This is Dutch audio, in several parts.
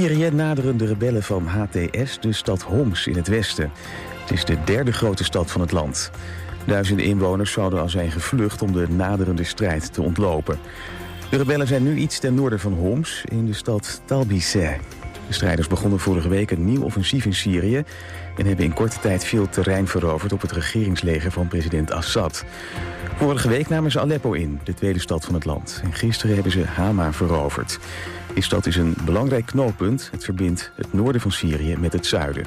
Syrië naderen de rebellen van HTS de stad Homs in het westen. Het is de derde grote stad van het land. Duizenden inwoners zouden al zijn gevlucht om de naderende strijd te ontlopen. De rebellen zijn nu iets ten noorden van Homs, in de stad Talbiseh. De strijders begonnen vorige week een nieuw offensief in Syrië en hebben in korte tijd veel terrein veroverd op het regeringsleger van president Assad. Vorige week namen ze Aleppo in, de tweede stad van het land. En gisteren hebben ze Hama veroverd. Die stad is een belangrijk knooppunt. Het verbindt het noorden van Syrië met het zuiden.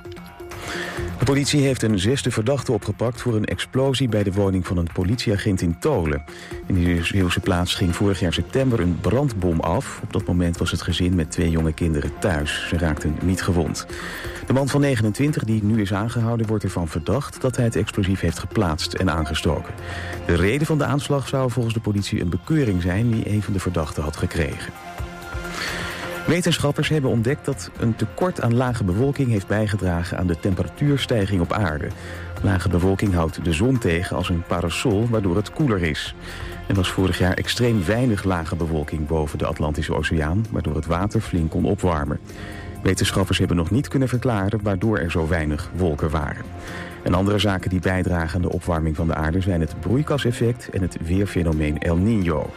De politie heeft een 6e verdachte opgepakt voor een explosie bij de woning van een politieagent in Tolen. In die Zeeuwse plaats ging vorig jaar september een brandbom af. Op dat moment was het gezin met 2 jonge kinderen thuis. Ze raakten niet gewond. De man van 29, die nu is aangehouden, wordt ervan verdacht dat hij het explosief heeft geplaatst en aangestoken. De reden van de aanslag zou volgens de politie een bekeuring zijn die een van de verdachten had gekregen. Wetenschappers hebben ontdekt dat een tekort aan lage bewolking heeft bijgedragen aan de temperatuurstijging op aarde. Lage bewolking houdt de zon tegen als een parasol, waardoor het koeler is. Er was vorig jaar extreem weinig lage bewolking boven de Atlantische Oceaan, waardoor het water flink kon opwarmen. Wetenschappers hebben nog niet kunnen verklaren waardoor er zo weinig wolken waren. En andere zaken die bijdragen aan de opwarming van de aarde zijn het broeikaseffect en het weerfenomeen El Niño.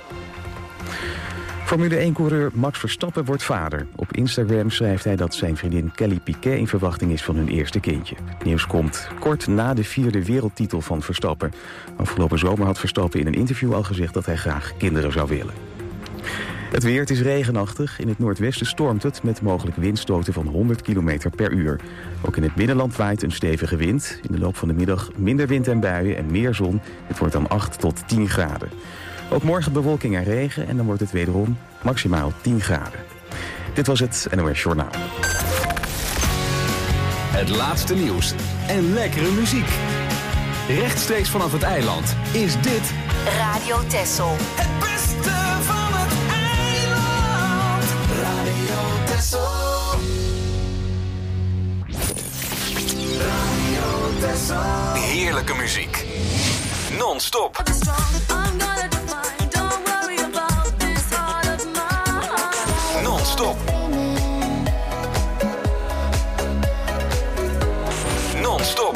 Formule 1-coureur Max Verstappen wordt vader. Op Instagram schrijft hij dat zijn vriendin Kelly Piquet in verwachting is van hun eerste kindje. Het nieuws komt kort na de 4e wereldtitel van Verstappen. Afgelopen zomer had Verstappen in een interview al gezegd dat hij graag kinderen zou willen. Het weer, het is regenachtig. In het noordwesten stormt het met mogelijk windstoten van 100 km per uur. Ook in het binnenland waait een stevige wind. In de loop van de middag minder wind en buien en meer zon. Het wordt dan 8 tot 10 graden. Ook morgen bewolking en regen en dan wordt het wederom maximaal 10 graden. Dit was het NOS Journaal. Het laatste nieuws en lekkere muziek. Rechtstreeks vanaf het eiland is dit Radio Texel. Het beste van het eiland. Radio Texel. Radio Texel. heerlijke muziek. Non-stop. Non-stop. Non-stop.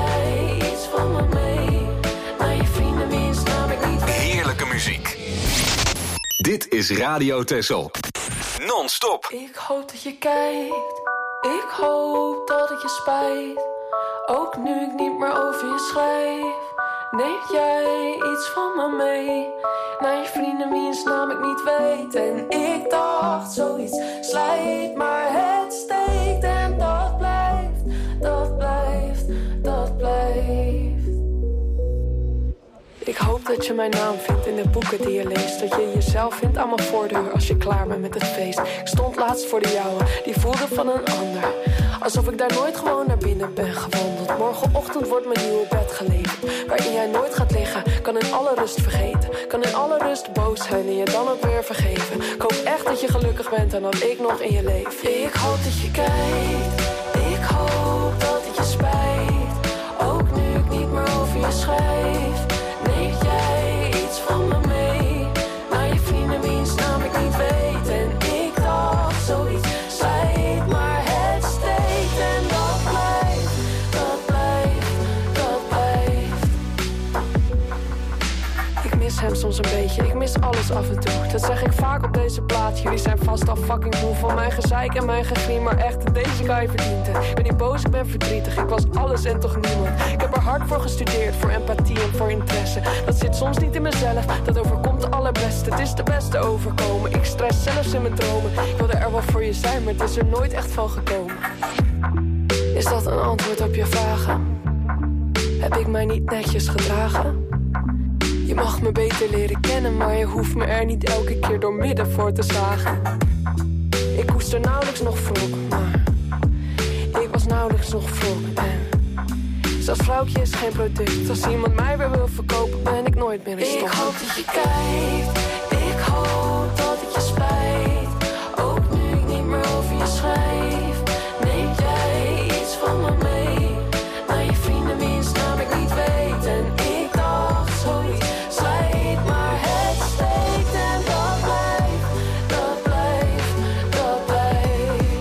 Heerlijke muziek. Dit is Radio Texel. Non-stop. Ik hoop dat je kijkt. Ik hoop dat het je spijt. Ook nu ik niet meer over je schrijf. Neem jij iets van me mee? Naar je vrienden wiens naam ik niet weet. En ik dacht zoiets slijt, maar het steekt. En dat blijft, dat blijft, dat blijft. Ik hoop dat je mijn naam vindt in de boeken die je leest. Dat je jezelf vindt aan mijn voordeur als je klaar bent met het feest. Ik stond laatst voor de jouwe, die voelde van een ander. Alsof ik daar nooit gewoon naar binnen ben gewandeld. Morgenochtend wordt mijn nieuwe bed geleverd. Waarin jij nooit gaat liggen, kan in alle rust vergeten. Kan in alle rust boos zijn en je dan ook weer vergeven. Ik hoop echt dat je gelukkig bent en dat ik nog in je leef. Ik hoop dat je kijkt. Ik hoop dat het je spijt. Ook nu ik niet meer over je schrijf. Neem jij iets van me mee? Naar je vrienden wiens naam ik niet weet. En ik dacht zoiets slijt, maar het steekt. En dat blijft, dat blijft, dat blijft. Ik mis hem soms een beetje, ik mis alles af en toe. Dat zeg ik vaak op deze plaat. Jullie zijn vast al fucking moe van mijn gezeik en mijn gegriem. Maar echt, deze guy verdient het. Ik ben niet boos, ik ben verdrietig. Ik was alles en toch niemand. Ik heb er hard voor gestudeerd, voor empathie en voor interesse. Dat zit soms niet in mezelf, dat overkomt de allerbeste. Het is de beste overkomen, ik stress zelfs in mijn dromen. Ik wilde er wel voor je zijn, maar het is er nooit echt van gekomen. Is dat een antwoord op je vragen? Heb ik mij niet netjes gedragen? Je mag me beter leren kennen, maar je hoeft me er niet elke keer door midden voor te zagen. Ik koester nauwelijks nog wrok, maar ik was nauwelijks nog wrok. En zelfs vrouwtje is geen product. Als iemand mij weer wil verkopen, ben ik nooit meer in stop. Ik hoop dat je kijkt. Ik hoop dat het je spijt. Ook nu ik niet meer over je schrijf. Neem jij iets van me mee? Naar je vrienden wiens naam ik niet weet. En ik dacht zoiets slijt, maar het steekt. En dat blijft, dat blijft, dat blijft.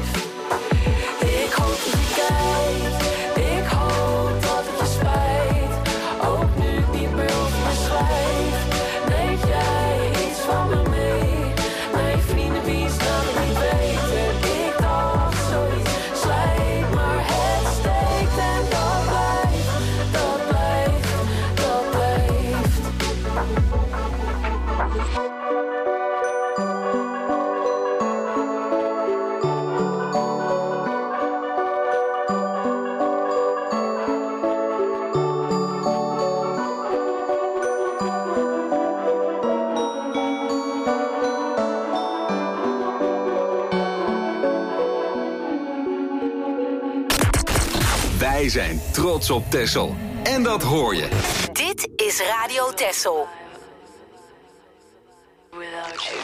Wij zijn trots op Texel. En dat hoor je. Dit is Radio Texel. Without you.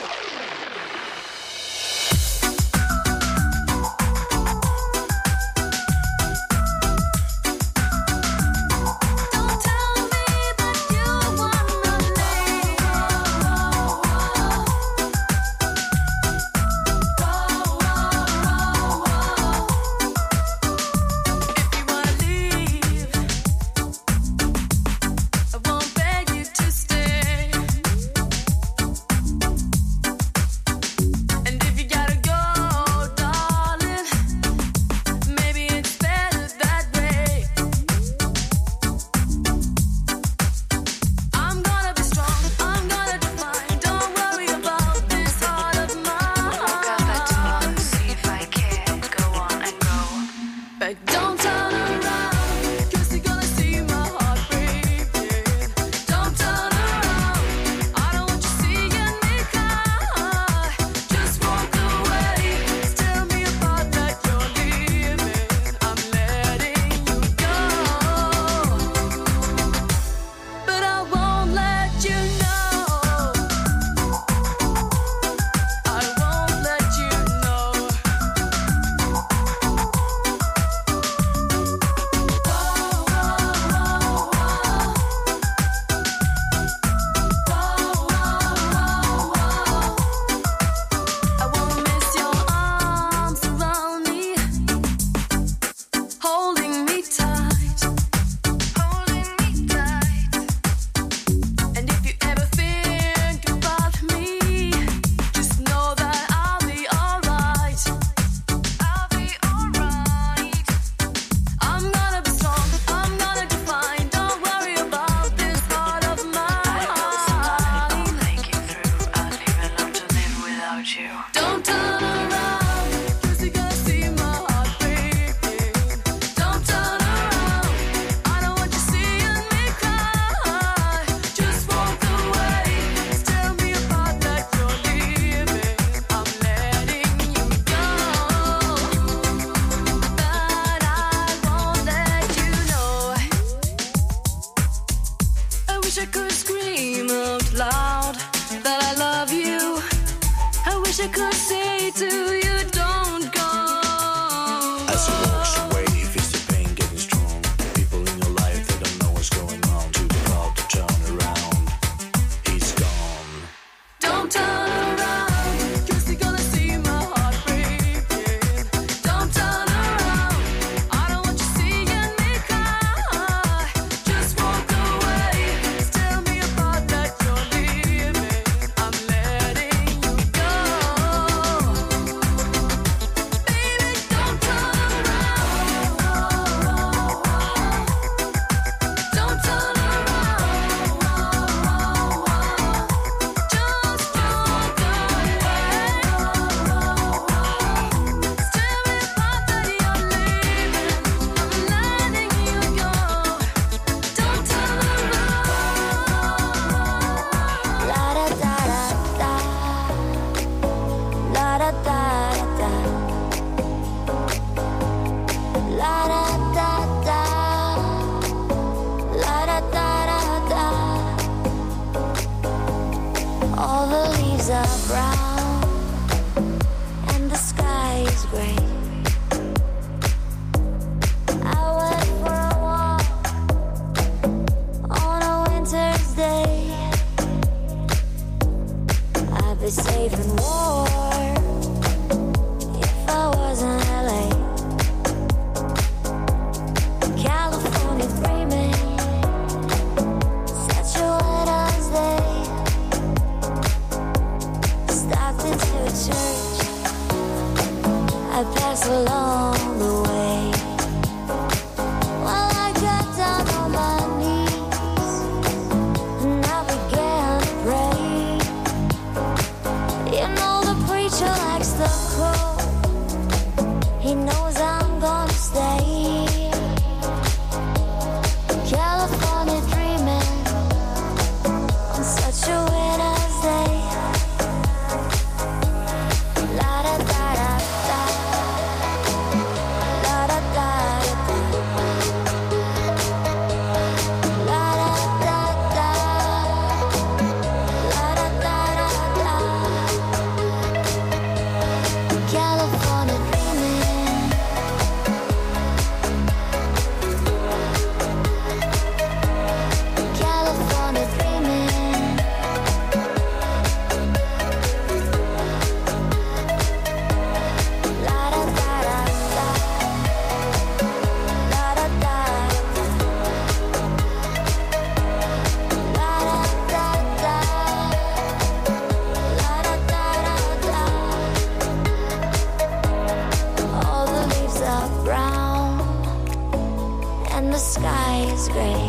stray.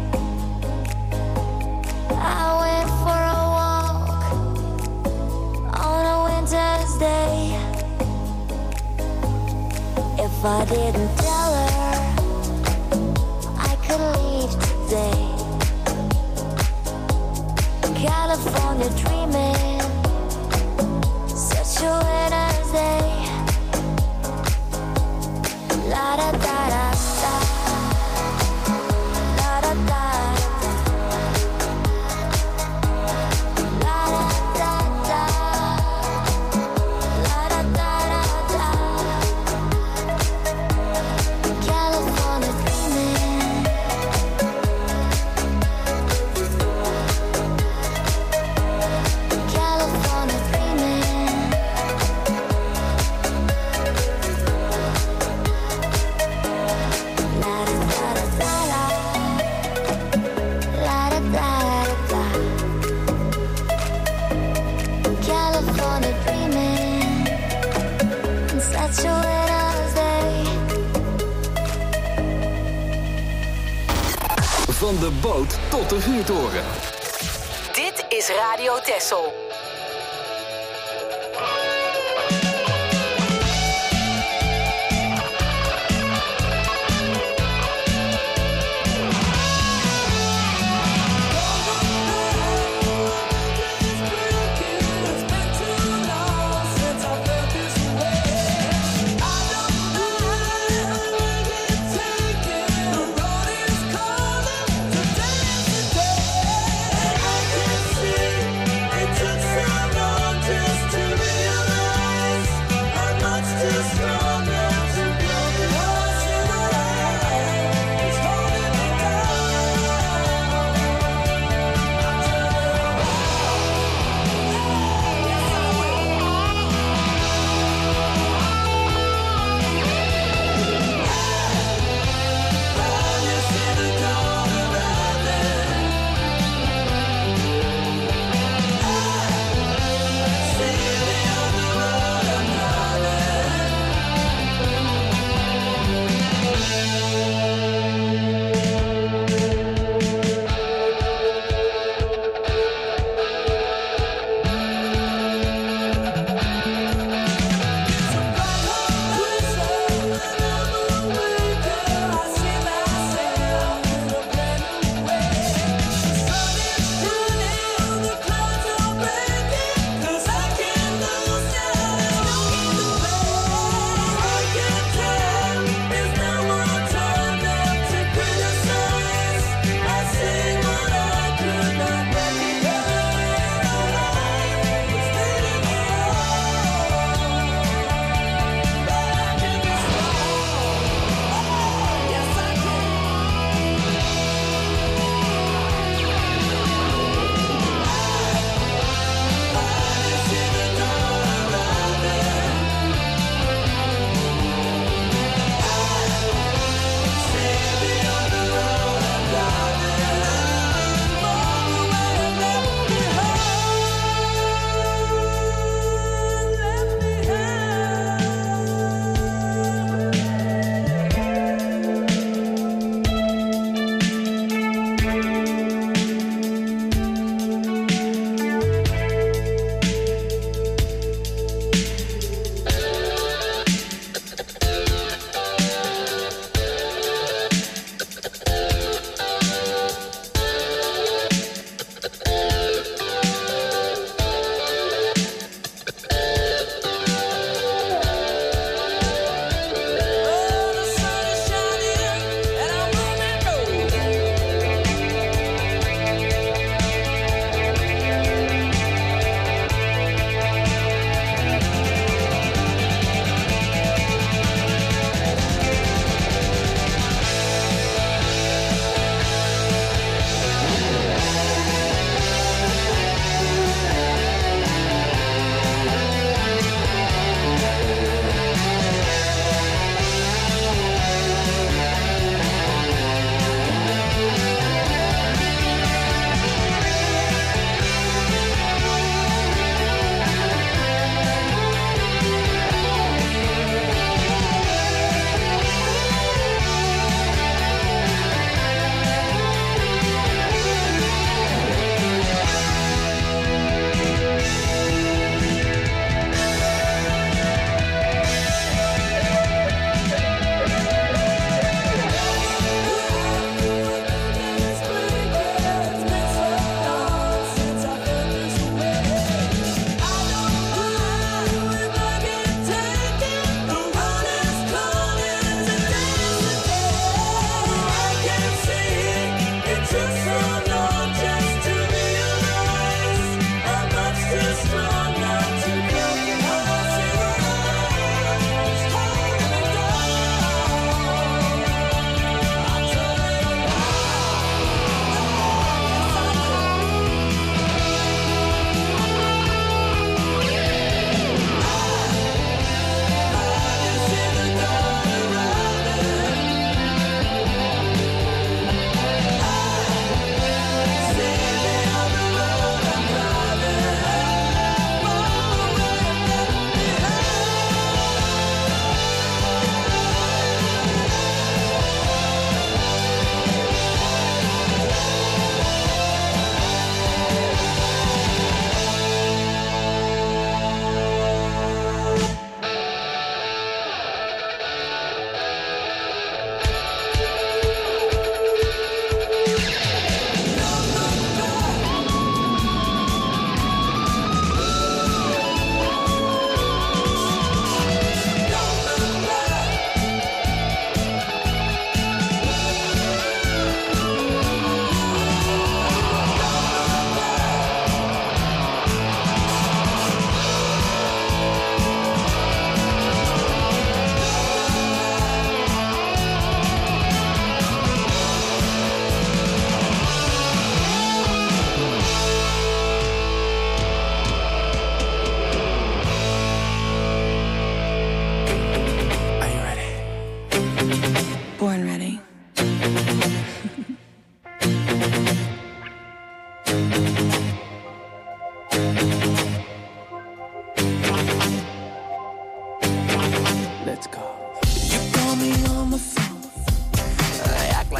I went for a walk on a winter's day. If I didn't tell her I could leave today. California dreaming, such a winter's day. La da da da da, la da da da, la da da da, la da da da. California dreaming. California dreaming. La da da da da, la da da da. California dreaming. It's such a winter's day. Van de boot tot de vuurtoren. Dit is Radio Texel. It took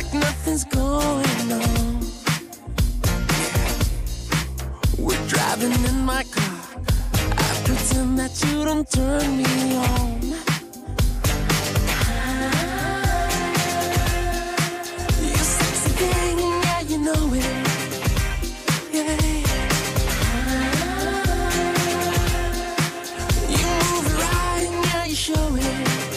like nothing's going on. We're driving in my car. I pretend that you don't turn me on. You sexy thing, yeah, you know it. Yeah. You move it right and yeah, you show it.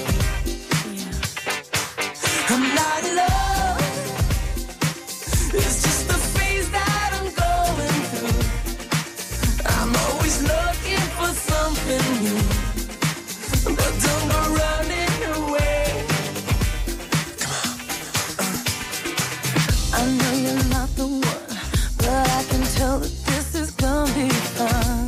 I'm not in love. It's just the phase that I'm going through. I'm always looking for something new, but don't go running away. Come on. I know you're not the one, but I can tell that this is gonna be fun.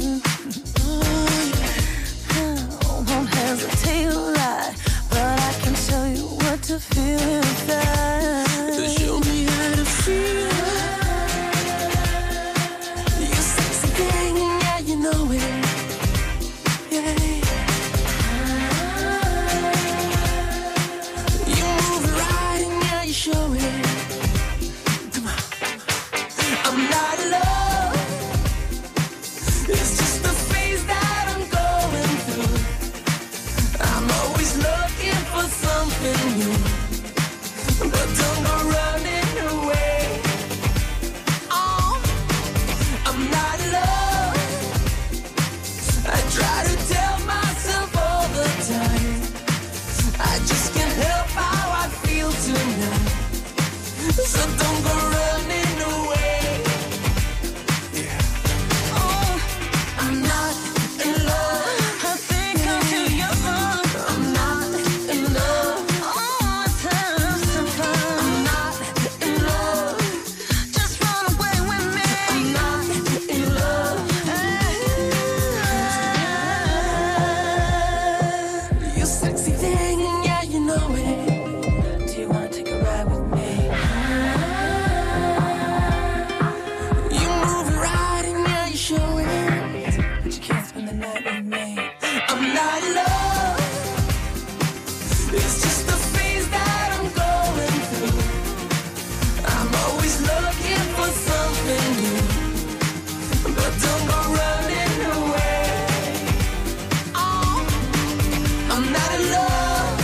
Won't hesitate to lie, but I can show you what to feel inside. Show me how to feel. You sexy thing, yeah, you know it. Yeah. You move it right and yeah, you show it. Come on. I'm not in love. It's just the phase that I'm going through. I'm always looking for something new, but don't go running away. Oh, I'm not in love. I try to tell myself all the time. I just can't help how I feel tonight. So don't go running away. Yeah. Oh, I'm not in love. I think I'm too young. I'm not in love. Oh, it's time to fun. I'm not in love. Just run away with me. I'm not in love. You sexy thing, yeah, you know it. Do you wanna take a ride with me? You move it right and yeah, you show it. But you can't spend the night with me. I'm not in love. It's just the phase that I'm going through. I'm always looking for something new, but don't go running away. Oh, I'm not in love.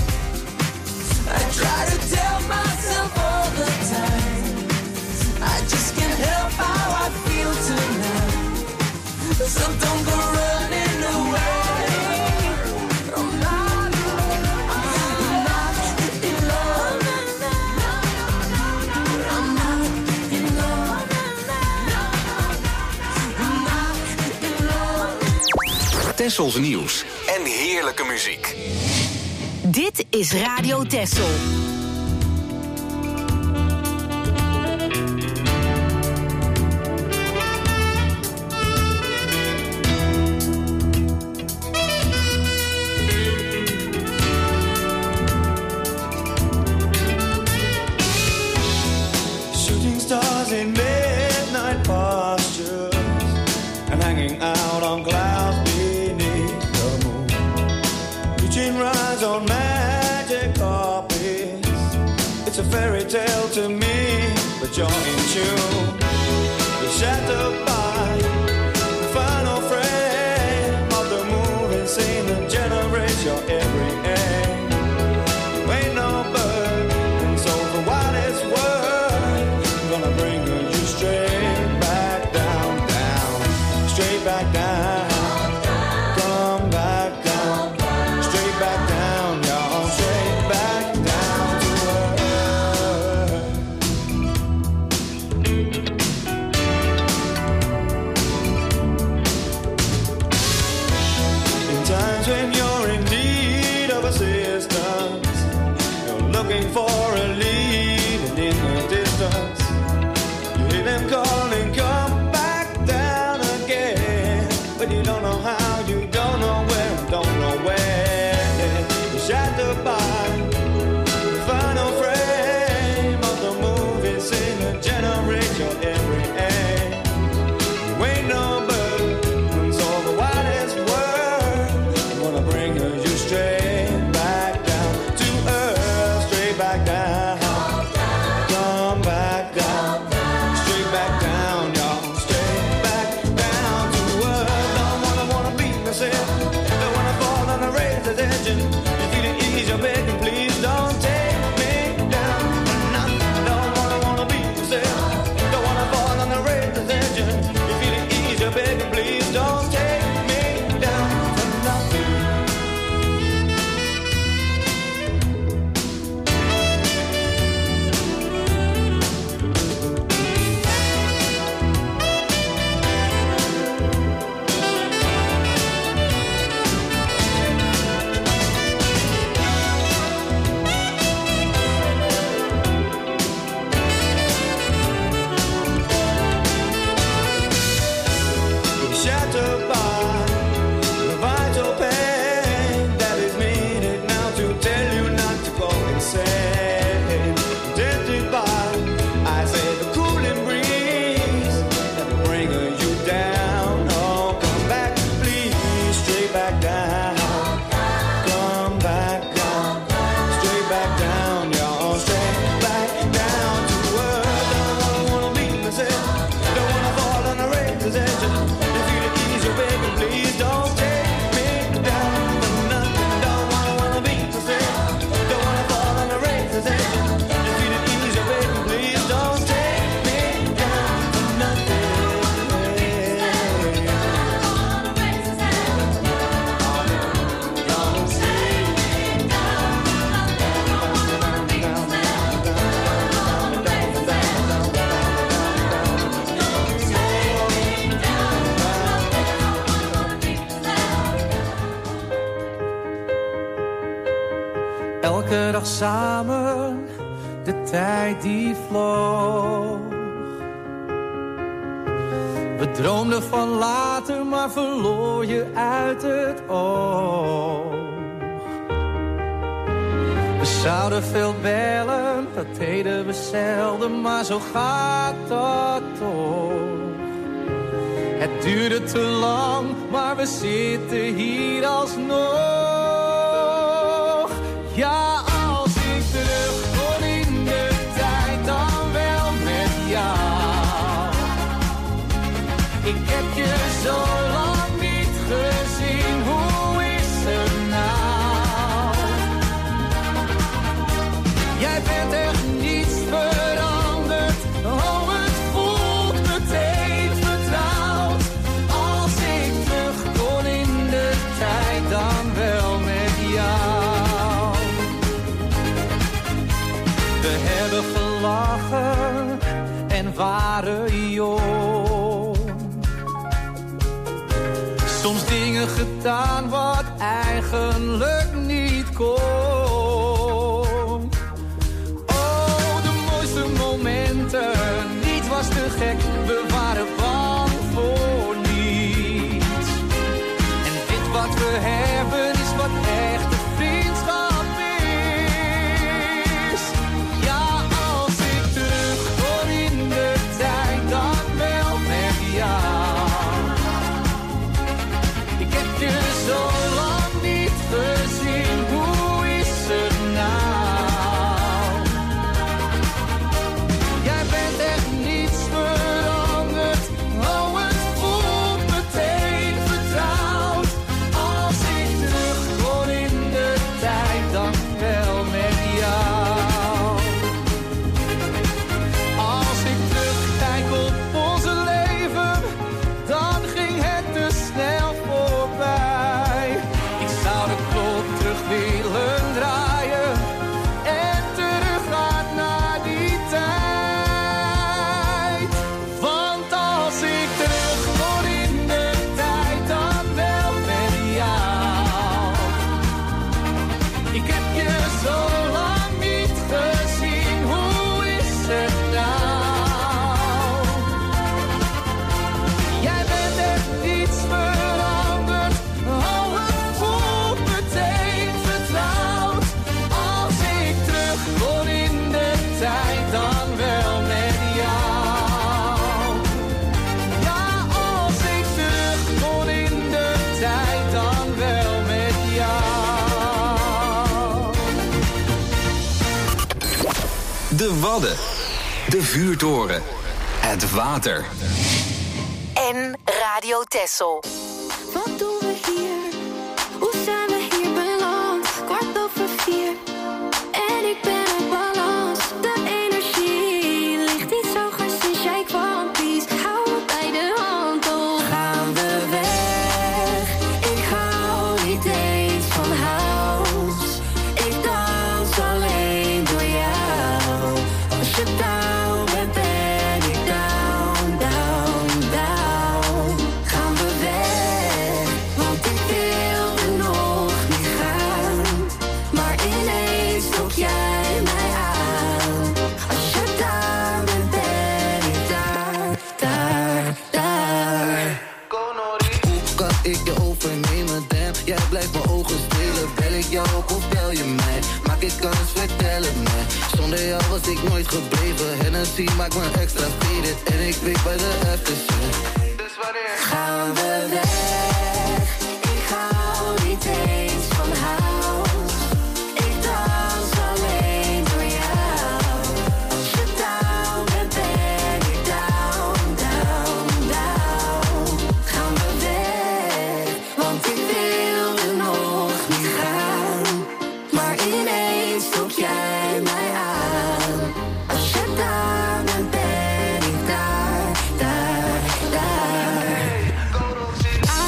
I try to tell myself all the time. I just can't help how I feel tonight. So don't go running away. I'm not in love. I'm not in love. I'm not in love. I'm not in love. Tessels nieuws en heerlijke muziek. Dit is Radio Tessel. Shooting stars in midnight postures and hanging out on clouds beneath the moon. Reaching rides on magic carpets. It's a fairy tale to me, but you're in tune. You're shattered by the final frame of the moving scene that generates your every aim. You ain't no bird, and so for what it's worth, I'm gonna bring you straight back down, down, straight back down. Come back down, straight back down, y'all, straight back down to earth. In times when you're in need of assistance, you're looking for a lead, and in the distance, you hear them calling, come back down again. But you don't know how, you don't know where, don't know where. You're shattered by the final frame of the movie scene that generates your every aim. You ain't no bird, and so for what it's worth, I'm gonna bring you straight back down to earth, straight back down. Elke dag samen, de tijd die vloog. We droomden van later, maar verloor je uit het oog. We zouden veel bellen, dat deden we zelden, maar zo gaat dat toch. Het duurde te lang, maar we zitten hier alsnog. Ja, als ik terug kon in de tijd, dan wel met jou. Ik heb je zo lang niet gezien, hoe is het nou? Jij bent echt niets veranderd, oh het voelt meteen vertrouwd. Als ik terug kon in de tijd, dan wel met jou. We hebben gelachen en waren jong. Soms dingen gedaan wat eigenlijk niet kon. Oh, de mooiste momenten, niets was te gek, we waren bang voor niets. En dit wat we hebben is wat echte vriendschap is. Ja, als ik terug kon in de tijd, dan wel met jou. Ik heb je zo lang niet gezien, hoe is het nou? Jij bent echt niets veranderd, oh het voelt meteen vertrouwd. Als ik terug kon in de tijd, dan wel met jou. Als ik terugkijk op onze leven, dan ging het te snel voorbij. Ik zou de klok terug willen draaien en teruggaan naar die tijd. Want als ik terug kon in de tijd, dan wel met jou. Ik heb je zo lang niet gezien, hoe is het nou? Jij bent echt niets veranderd, oh het voelt meteen vertrouwd. Als ik terug kon in de tijd, dan wel met jou. Ja, als ik terug kon in de tijd, dan wel met jou. De Wadden, de vuurtoren, het water. En Radio Texel. Wat doen we hier? Hoe zijn we hier beland? 4:15 en ik ben op balans. De energie ligt niet zo goed sinds jij kwam. Please, hou me bij de hand. Oh, gaan we weg? Ik hou niet eens van house. Ik dans alleen door jou. Als je down bent, ben ik down, down, down. Gaan we weg? Want ik wilde nog niet gaan. Maar ineens trok jij mij aan. Als je daar bent, ben ik daar, daar, daar. Hoe kan ik je overnemen, damn? Jij blijft mijn ogen stelen. Bel ik jou op of bel je mij? Maak ik kans, vertel het mij. Zonder jou was ik nooit gebleven. Hennessy maakt me extra faded. En ik weet bij de aftershit. Dus wanneer Gaan we weg? Ik hou niet eens van house. Ik dans alleen door jou. Als je down bent, ben ik down, down, down. Gaan we weg? Want ik wilde nog niet gaan. Maar ineens trok jij mij aan. Als je daar bent, ben ik daar, daar, daar.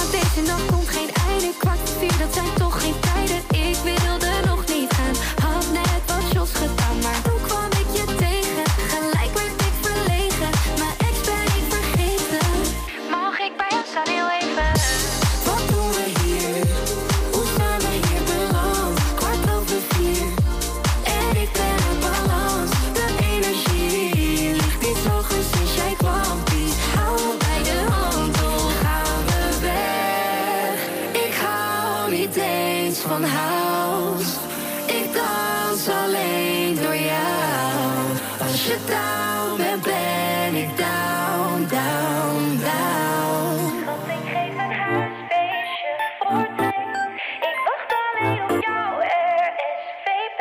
Als je down bent, ben ik down, down, down. Schat, ik geef een huisfeestje voor twee. Ik wacht alleen op jou, RSVP.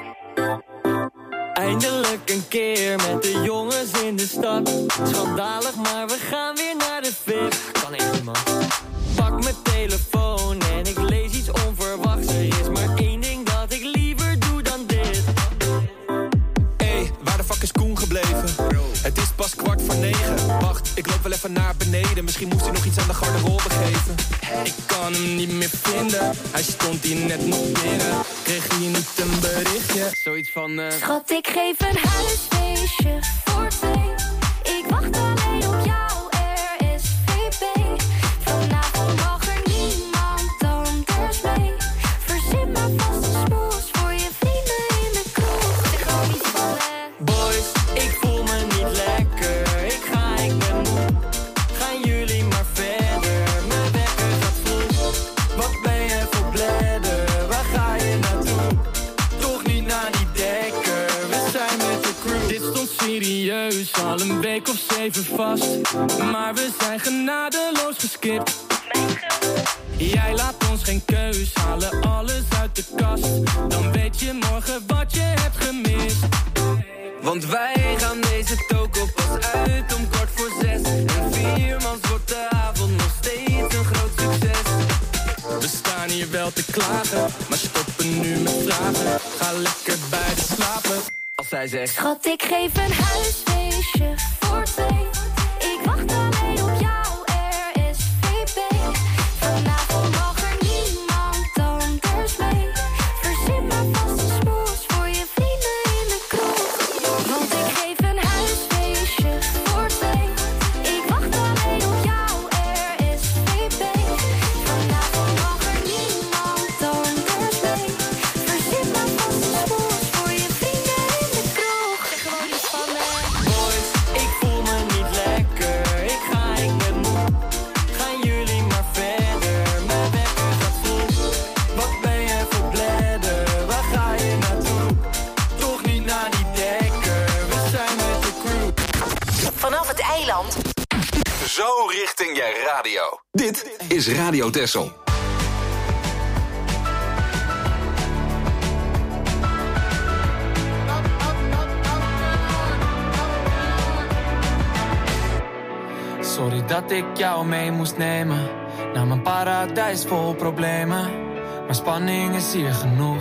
Eindelijk een keer met de jongens in de stad. Schandalig, maar we gaan weer naar de VIP. Kan echt niet, man. Pak mijn telefoon en ik lees iets onverwachts. Er is maar één ding dat ik liever doe dan dit. Hey, waar de fuck is Koen gebleven? Het is pas 8:45. Wacht, ik loop wel even naar beneden. Misschien moest hij nog iets aan de garderobe geven. Ik kan hem niet meer vinden. Hij stond hier net nog binnen. Kreeg hij niet een berichtje? Zoiets van Schat, ik geef een huisfeestje voor twee. Ik wacht alleen op jou, RSVP. Vanavond mag er niemand anders mee. Verzin maar vast een smoes voor je vrienden in de kroeg. Zeg gewoon iets van Boys, ik voel me niet lekker. Ik ben moe. Gaan jullie maar verder. Mijn wekker gaat vroeg. Wat ben je voor bladder? Waar ga je naartoe? Toch niet naar die dekker. We zijn met de crew. dit stond serieus, al een week of 7 vast. Maar we zijn genadeloos geskipt. Jij laat ons geen keus, halen alles uit de kast. Dan weet je morgen wat je hebt gemist. Want wij gaan deze toko pas uit om 5:45. En 4 mans wordt de avond nog steeds een groot succes. We staan hier wel te klagen, maar stoppen nu met vragen. Ga lekker bij de slapen. Als zij zegt Schat, ik geef een huisfeestje voor twee. Ik wacht alleen op jou, RSVP. Vanavond mag er niemand anders mee. Verzin maar vast een smoes voor je vrienden in de kroeg. Want ik geef een huisfeestje voor twee. Ik wacht alleen op jou, RSVP. Vanavond mag er niemand anders mee. Verzin maar vast een smoes voor je vrienden in de kroeg. Zeg gewoon iets van boys, ik voel me niet lekker. Ik ben moe. Gaan jullie maar verder. Mijn wekker gaat vroeg. Wat ben je voor bladder? Waar ga je naartoe? Toch niet naar die dekker. We zijn met de crew. Vanaf het eiland. Zo richting je radio. Dit is Radio Texel. Sorry dat ik jou mee moest nemen naar mijn paradijs vol problemen. Maar spanning is hier genoeg.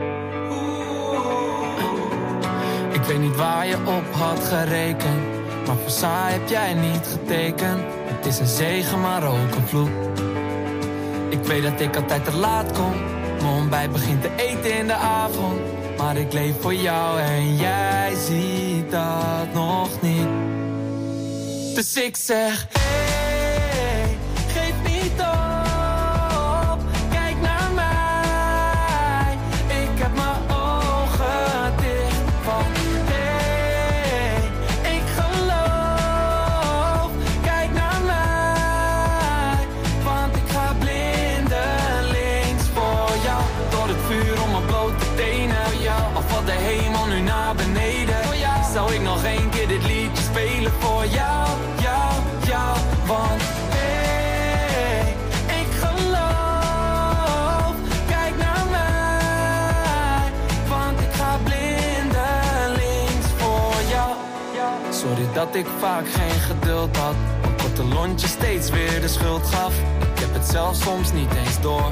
Ik weet niet waar je op had gerekend, maar voor saai heb jij niet getekend. Het is een zegen, maar ook een vloek. Ik weet dat ik altijd te laat kom. Mijn ontbijt begint te eten in de avond. Maar ik leef voor jou en jij ziet dat nog niet. Dus ik zeg, hey, geef niet op. Kijk naar mij. Ik heb mijn ogen dicht van, hey, ik geloof. Kijk naar mij, want ik ga blindelings voor jou. Door het vuur om mijn blote tenen. Voor jou, al valt de hemel nu naar beneden. Voor jou, zou ik nog één keer dit liedje spelen voor jou. Want hey, ik geloof. Kijk naar mij, want ik ga blindelings voor jou. Sorry dat ik vaak geen geduld had, een korte lontje steeds weer de schuld gaf. Ik heb het zelf soms niet eens door.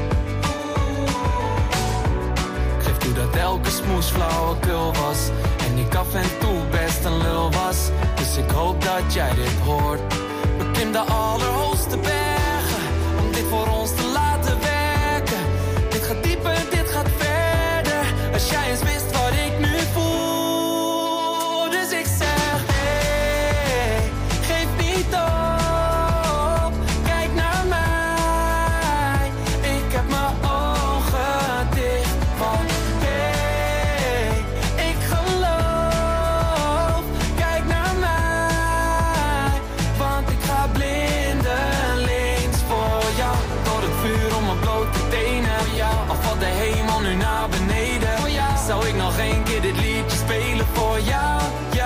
Ik geef toe dat elke smoes flauwekul was en ik af en toe best een lul was. Dus ik hoop dat jij dit hoort. Beklim de allerhoogste bergen om dit voor ons te laten werken. Dit gaat dieper, dit gaat verder. Als jij eens wist wat ik nu voel. Dus ik zeg, hey, geef niet op. Kijk naar mij. Ik heb mijn ogen dicht van, hey, ik geloof. Kijk naar mij, want ik ga blindelings voor jou. Door het vuur om mijn blote tenen. Al valt de hemel nu naar beneden. Zou ik nog één keer dit liedje spelen voor jou?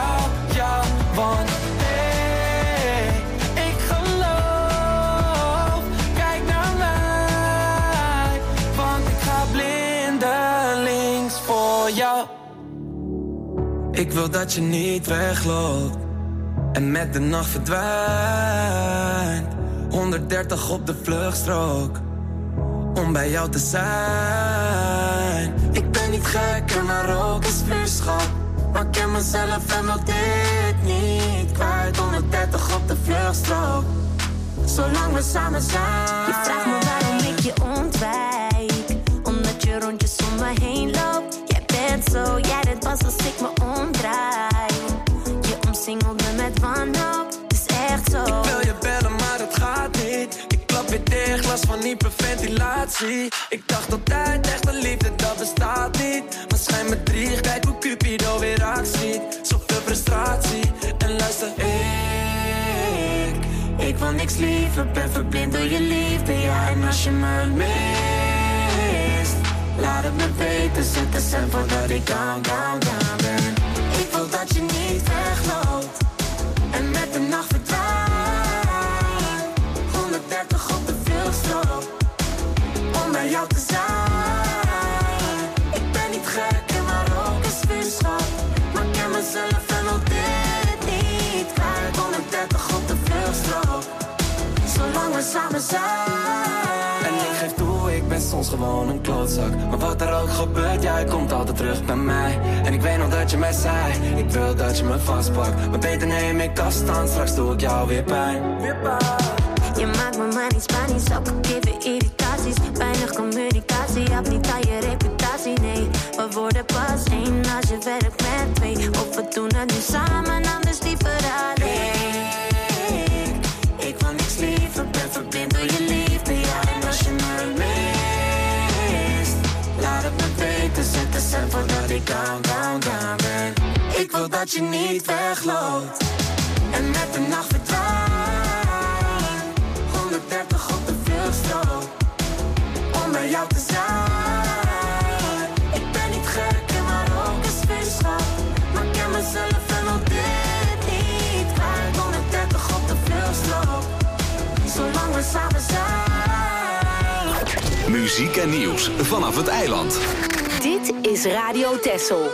Want hey, ik geloof, kijk naar mij. Want ik ga blindelings voor jou. Ik wil dat je niet wegloopt en met de nacht verdwijnt. 130 op de vluchtstrook om bij jou te zijn. Ik ben niet gek en maar ook is vuurschap. Maar ik ken mezelf en wil dit niet kwijt. 130 op de vluchtstrook, zolang we samen zijn. Je vraagt me waarom ik je ontwijk, omdat je rondjes om me heen loopt. Jij bent zo, jij dit pas als ik me omdraai. Je omsingelt me met wanhoop, het is echt zo. Ik wil je bellen maar het gaat niet. Ik klap weer dicht, last van hyperventilatie. Ik dacht altijd echte liefde dat bestaat niet. Maar schijn me drie, kijk hoe Cupido weer actie. Zoveel frustratie en luister ik wil niks liever, ben verblind door je liefde. Ja, en als je me mist, laat het me weten, zet de cent voordat ik down ben. Ik wil dat je niet wegloopt en met de nacht verdwijnt. 130 op de vluchtstrook om bij jou te zijn. Ik ben niet gek en maar ook is vuurschap. Maar ik ken mezelf en wil dit niet kwijt. 130 op de vluchtstrook, zolang we samen zijn. En ik geef toe, ik ben soms gewoon een klootzak. Maar wat er ook gebeurt, jij komt altijd terug bij mij. En ik weet nog dat je mij zei, ik wil dat je me vastpakt. Maar beter neem ik afstand, straks doe ik jou weer pijn. Je maakt me maar niet Spanisch, ook gegeven irritaties. Weinig communicatie, heb niet aan je reputatie, nee. We worden pas één als je werkt met twee. Of we doen het nu samen, anders liever alleen. Ik wil niks liever, ben verblind door je liefde. Ja, en als je me mist, laat het me weten, zet de cent voordat ik down ben. Ik wil dat je niet wegloopt en met de nacht verdwijnt. 130 op de vluchtstrook om bij jou te zijn. Ik ben niet gek en maar ook is vuurschap. Maar ik ken mezelf en wil dit niet kwijt. 130 op de vluchtstrook, zolang we samen zijn. Muziek en nieuws vanaf het eiland. Dit is Radio Texel.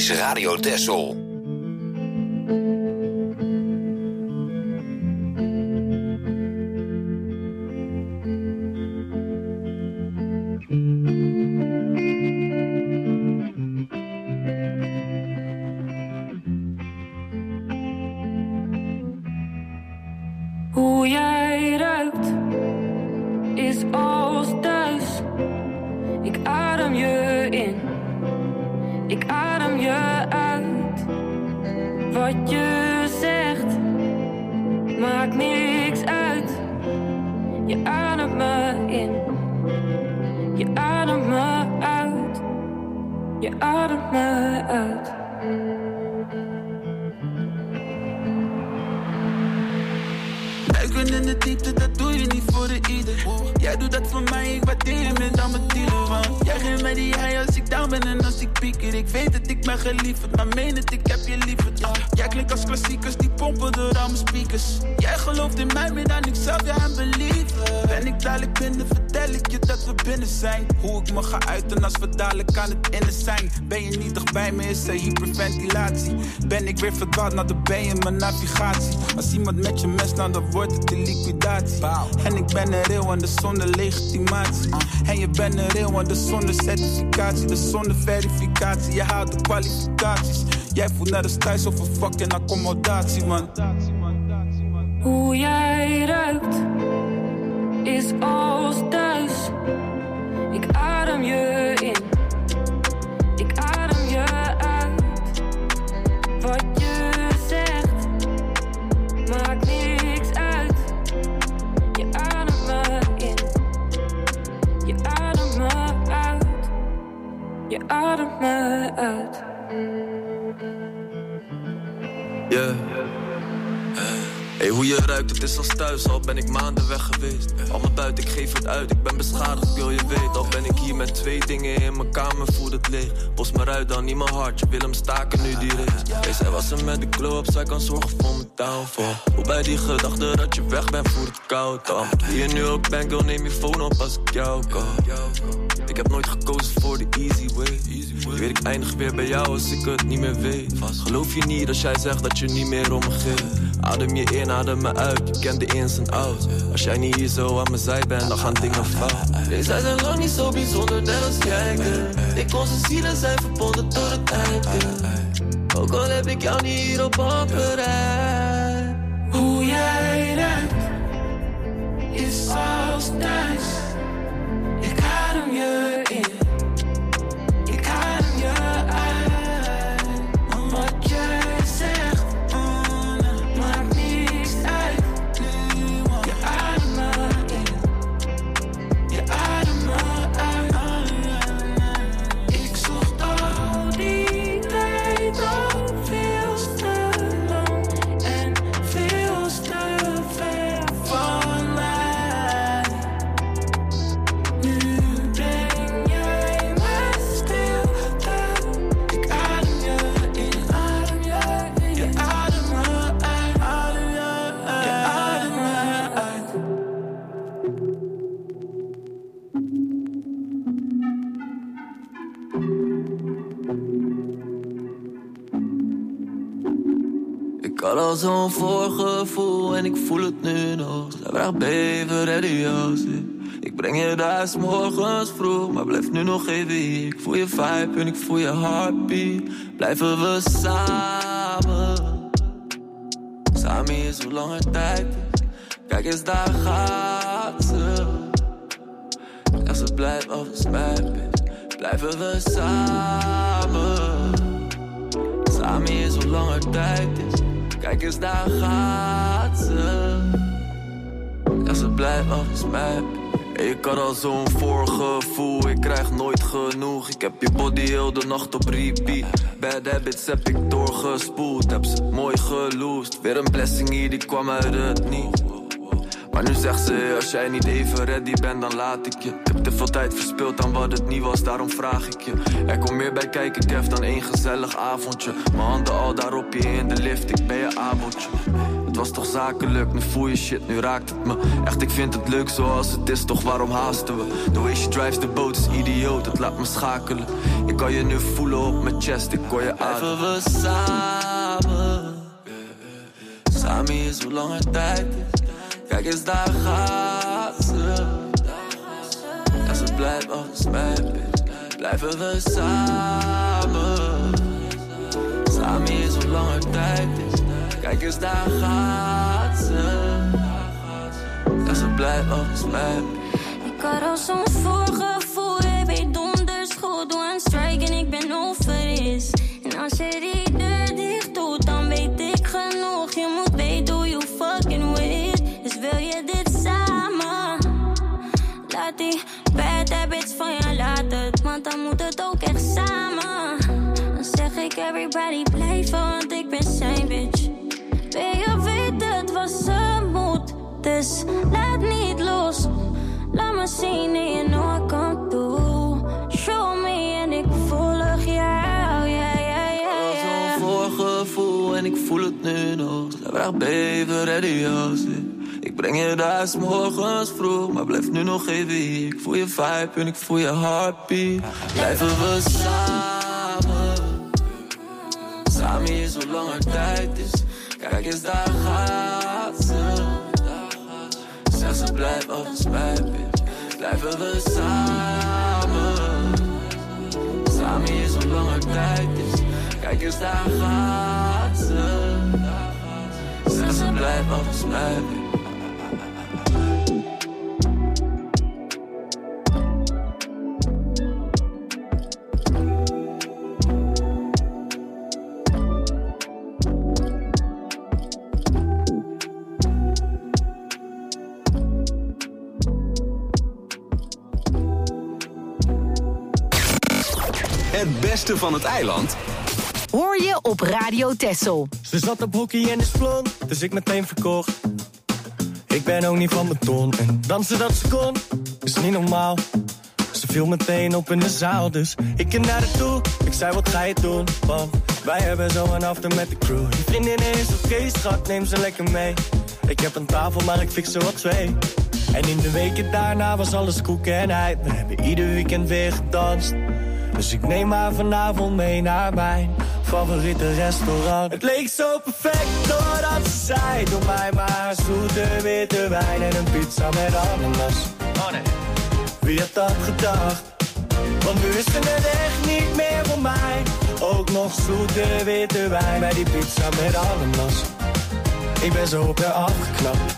is Radio Texel. Hoe jij ruikt is als thuis. Ik adem je in, ik adem je uit. Wat je zegt maakt niks uit. Je ademt me in, je ademt me uit. Je ademt me uit. Duiken in de diepte, dat doe je niet voor de ieder. Jij doet dat voor mij, ik waardeer je meer dan mijn dealer. Want jij geeft mij die high als ik down ben en als ik pieker. Ik weet dat ik ben geliefd, maar meen het, ik heb je lieferd. Jij klinkt als klassiekers, die pompen door al mijn speakers. Jij gelooft in mij meer dan ik zelf, ja, en believer. Ben ik dadelijk binnen, vertel ik je dat we binnen zijn. Hoe ik me ga uiten als we dadelijk kan het innen zijn. Ben je niet dicht bij me, is er hyperventilatie. Ben ik weer verdwaald, nou dan ben je mijn navigatie. Als iemand met je mes, nou dan wordt het in liquidatie. En ik ben een real en de zonder legitimatie. En je bent een real en de zonder certificatie. De zonder verificatie, je haalt de kwalificaties. Jij voelt net als thuis of een fucking accommodatie, man. Hoe jij ruikt is als thuis. Ik adem je in, ik adem je uit. Wat je zegt maakt niks uit. Je ademt me in, je ademt me uit. Je ademt me uit. Yeah. Hey, hoe je ruikt, het is als thuis, al ben ik maanden weg geweest. Al mijn buiten, ik geef het uit, ik ben beschadigd, wil je weet. Al ben ik hier met 2 dingen in mijn kamer, voel het leeg. Bos me uit dan niet mijn hart, je wil hem staken nu die race. Hey, zij was er met de glow-up, zij kan zorgen voor mijn downfall. Hoe bij die gedachte dat je weg bent, voelt het koud al. Wie je nu ook bent, wil neem je phone op als ik jou call. Ik heb nooit gekozen voor de easy way. Ik weet ik eindig weer bij jou als ik het niet meer weet. Geloof je niet als jij zegt dat je niet meer om me geeft. Adem je in, adem me uit, je kent de ins en outs. Als jij niet hier zo aan mijn zij bent, dan gaan dingen fout. Nee, zij zijn lang niet zo bijzonder, net als jij. Ik onze zielen zijn verbonden door het einde. Ook al heb ik jou niet hier op handbereid. Hoe jij ruikt is als thuis. Ik adem je in, ik adem je uit. Wat jij zegt maakt niks uit. Je ademt me in, je ademt me uit. Ik zocht al die tijd al veel te lang en veel te ver van mij. Nu breng jij me stilte. Ik adem je in, adem je in. Je ademt me uit, adem je ademt me uit. Ik had al zo'n voorgevoel en ik voel het nu nog. Zij vraagt bever, ready als ik breng je daar 's morgens vroeg, maar blijf nu nog even hier. Ik voel je vibe en ik voel je heartbeat. Blijven we samen. Samen is hoe lang het tijd is. Kijk eens, daar gaat ze. Zeg ze blijf als mij is. Blijven we samen. Samen is hoe lang het tijd is. Kijk eens, daar gaat ze. Ja, ze blijft als mij. Ik had al zo'n voorgevoel, ik krijg nooit genoeg. Ik heb je body heel de nacht op repeat. Bad habits heb ik doorgespoeld, heb ze mooi geloosd. Weer een blessing hier, die kwam uit het niet. Maar nu zegt ze, als jij niet even ready bent, dan laat ik je. Ik heb te veel tijd verspild aan wat het niet was, daarom vraag ik je. Er komt meer bij kijken, Kev, dan één gezellig avondje. Mijn handen al daar op je in de lift, ik ben je abeltje. Het was toch zakelijk, nu voel je shit, nu raakt het me. Echt, ik vind het leuk zoals het is, toch waarom haasten we? The way she drives the boat is idioot, het laat me schakelen. Ik kan je nu voelen op mijn chest, ik hoor je ademen. Blijven we samen. Samen is hoe lang het tijd is. Kijk eens, daar gaat ze. Ja, ze blijft als mij, bitch. Blijven we samen. Samen is hoe lang het tijd is. Kijk eens, daar gaat ze. Ja, ze blijft als mij, bitch. Ik had al zo'n voorgevoel, je weet donders goed. Doe een strike en ik ben over is. En als je die deur dicht doet, dan weet ik genoeg. Je moet weten hoe you fucking with. Dus wil je dit samen? Laat die bad habits van je laten, want dan moet het ook echt samen. Dan zeg ik everybody blijven, want ik ben zijn bitch. Wil je weten, het was een moed. Dus laat niet los. Laat me zien en je know I come through. Show me en ik volg jou, yeah. Zo'n voorgevoel en ik voel het nu nog. Zij vraagt baby, ready als ik breng je daar 's morgens vroeg, maar blijf nu nog even hier. Ik voel je vibe en ik voel je heartbeat. Blijven we samen. Samen is hoe lang er tijd is. Kijk eens, daar gaat ze. Zeg ze blijf als mij, bitch. Blijven we samen. Samen is hoe lang er tijd is. Kijk eens, daar gaat ze. Zeg ze blijf als mij, bitch. Het beste van het eiland hoor je op Radio Texel. Ze zat op hockey en is blond, dus ik meteen verkocht. Ik ben ook niet van beton en dansen dat ze kon, is niet normaal. Ze viel meteen op in de zaal, dus ik ging naar haar toe. Ik zei, wat ga je doen? Want wij hebben zo een after met de crew. Die vriendin is oké, schat, neem ze lekker mee. Ik heb een tafel, maar ik fix er wat 2. En in de weken daarna was alles koeken en ei. We hebben ieder weekend weer gedanst. Dus ik neem haar vanavond mee naar mijn favoriete restaurant. Het leek zo perfect doordat ze zei, doe mij maar zoete witte wijn en een pizza met ananas. Oh nee. Wie had dat gedacht? Want nu is het echt niet meer voor mij. Ook nog zoete witte wijn bij die pizza met ananas. Ik ben zo op haar afgeknapt.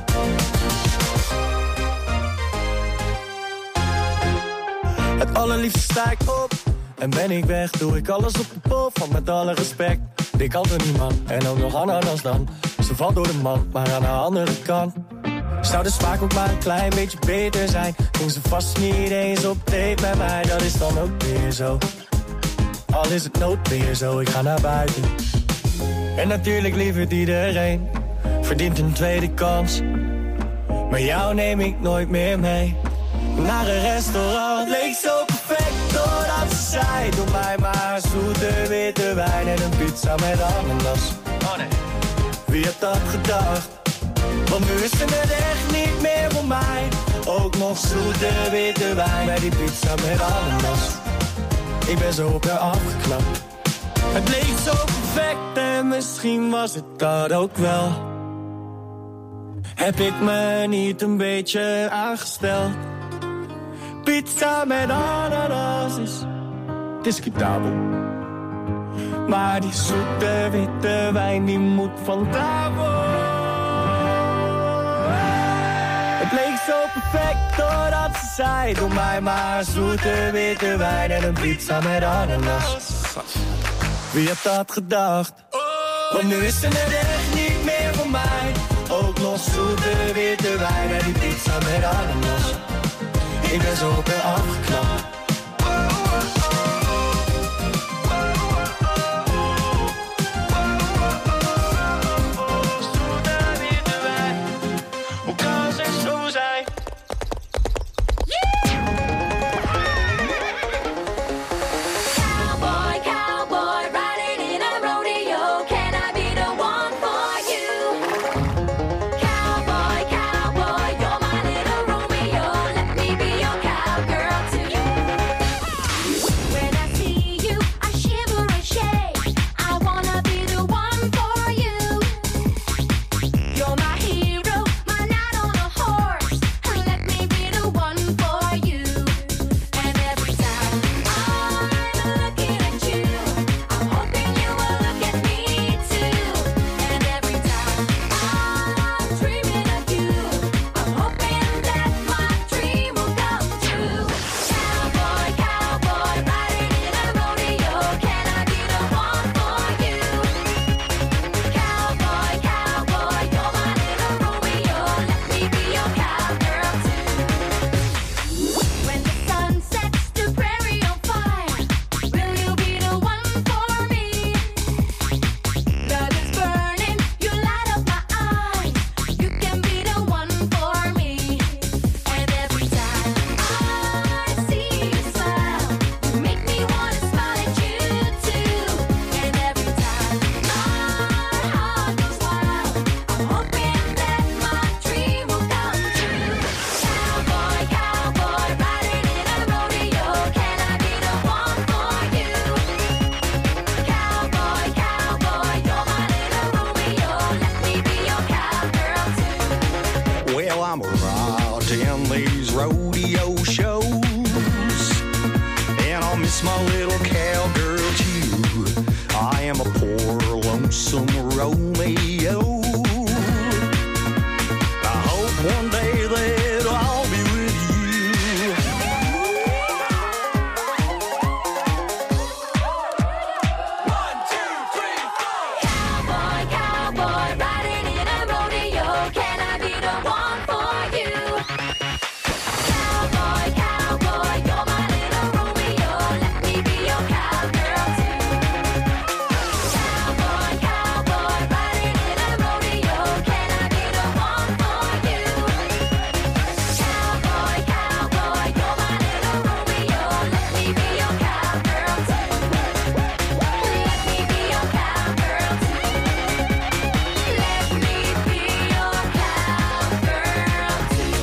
Het allerliefste sta ik op en ben ik weg. Doe ik alles op de pol van met alle respect. Dik had er niemand en ook nog ananas dan. Ze valt door de mand, maar aan de andere kant zou de smaak ook maar een klein beetje beter zijn. Ging ze vast niet eens op date met mij, dat is dan ook weer zo. Al is het noodweer zo, ik ga naar buiten. En natuurlijk lieverd iedereen verdient een tweede kans. Maar jou neem ik nooit meer mee naar een restaurant. Leek zo perfect doordat ze zei, doe mij maar zoete witte wijn en een pizza met ananas. Oh nee. Wie had dat gedacht? Want nu is het echt niet meer voor mij. Ook nog zoete witte wijn bij die pizza met ananas. Ik ben zo op haar afgeknapt. Het leek zo perfect en misschien was het dat ook wel. Heb ik me niet een beetje aangesteld? Pizza met ananas is discutabel. Maar die zoete witte wijn die moet van tafel. Het leek zo perfect doordat ze zei, doe mij maar zoete witte wijn en een pizza met ananas. Wie had dat gedacht? Want nu is het echt niet meer voor mij. Ook nog zoete witte wijn en die pizza met ananas. Ik ben zo op haar afgeknapt. Zoete witte wijn, hoe kan ze zo zijn? Cowboy, cowboy, riding in a rodeo. Can I be the one for you? rodeo shows. And I'll miss my little cowgirl too. I am a poor, lonesome Romeo. I hope one day that I'll be with you. One, two, three, four. Cowboy, cowboy, riding in a rodeo. Can I be the one for you? Cowboy, cowboy, you're my little Romeo. Let me be your cowgirl too. Cowboy, cowboy, riding in a rodeo. Can I be the one for you? Cowboy, cowboy, you're my little Romeo. Let me be your cowgirl too. Let me be your cowgirl too. Let me be your cowgirl too.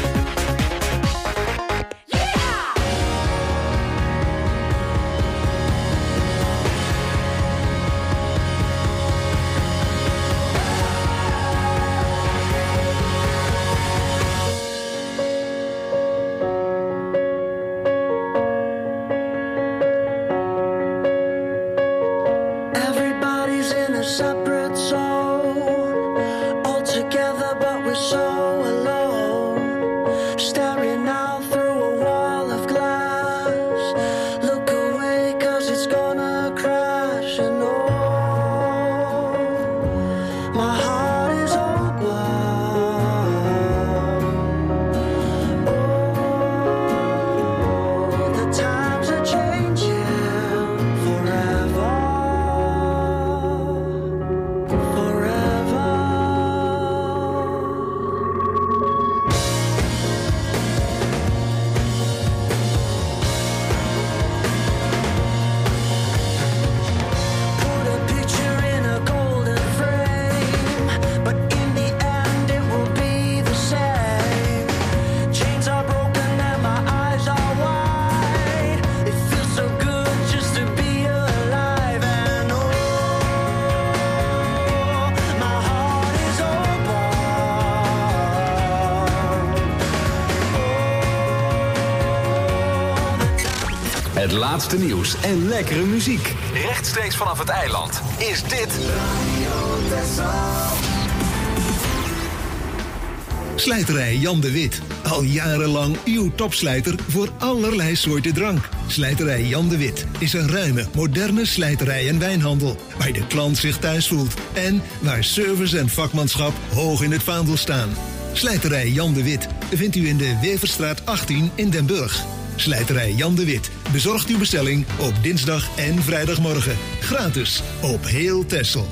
Everybody's in a separate zone, all together but we're so alone. Staring out through a wall of glass. Look away 'cause it's gonna crash. And oh, my heart is open. Oh, the times are changing forever. Put a picture in a golden frame, but in the end it will be the same. Chains are broken and my eyes are wide. It feels so good just to be alive. And oh, my heart is open. Het laatste nieuws en lekkere muziek. Rechtstreeks vanaf het eiland is dit... Slijterij Jan de Wit. Al jarenlang uw topslijter voor allerlei soorten drank. Slijterij Jan de Wit is een ruime, moderne slijterij en wijnhandel. Waar de klant zich thuis voelt. En waar service en vakmanschap hoog in het vaandel staan. Slijterij Jan de Wit vindt u in de Weverstraat 18 in Den Burg. Slijterij Jan de Wit bezorgt uw bestelling op dinsdag en vrijdagmorgen. Gratis op heel Texel.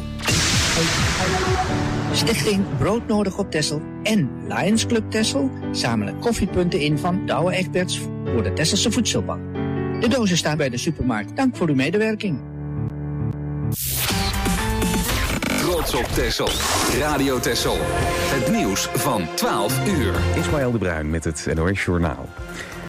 Stichting Broodnodig op Texel en Lions Club Texel zamelen koffiepunten in van Douwe Egberts voor de Tesselse Voedselbank. De dozen staan bij de supermarkt. Dank voor uw medewerking. Trots op Texel. Radio Texel. Het nieuws van 12 uur. Ismaël de Bruin met het NOS Journaal.